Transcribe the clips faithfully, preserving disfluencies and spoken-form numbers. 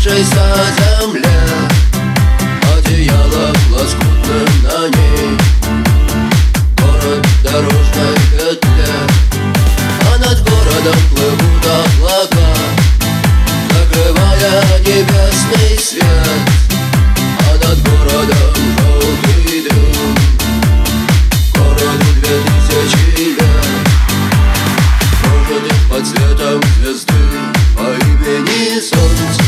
Освободившейся земле, одеяло лоскутным на ней. Город в дорожной петле, а над городом плывут облака, закрывая небесный свет, а над городом желтый дым. Городу две тысячи лет, прожитых под светом звезды по имени Солнце.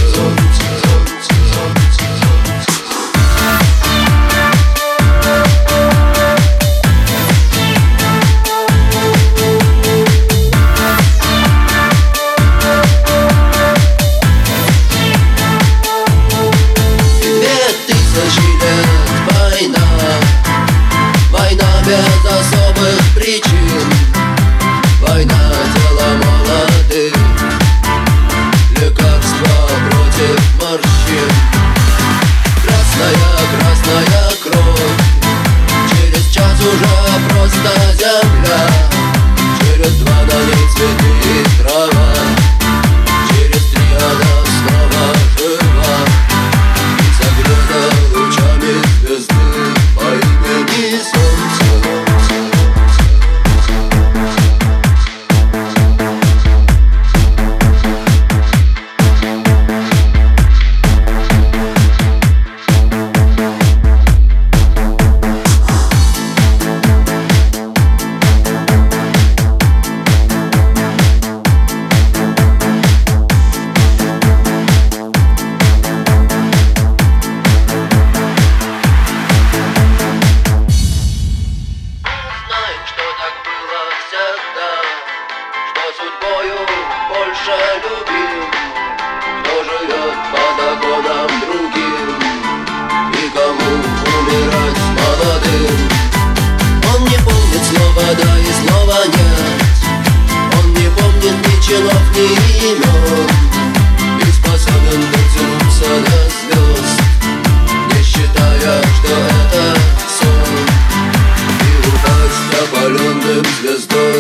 Без особых причин война — дело молодых, лекарство против морщин. Красная, красная кровь, через час уже просто земля, через два на ней цветы и трава, через три она снова жива и согрета лучами звезды по имени Солнце. Судьбою больше любим, кто живет по законам другим и кому умирать молодым. Он не помнит слова да и слова нет, он не помнит ни чинов, ни имен, и способен дотянуться до звезд, не считая, что это сон, и упасть опаленным звездой.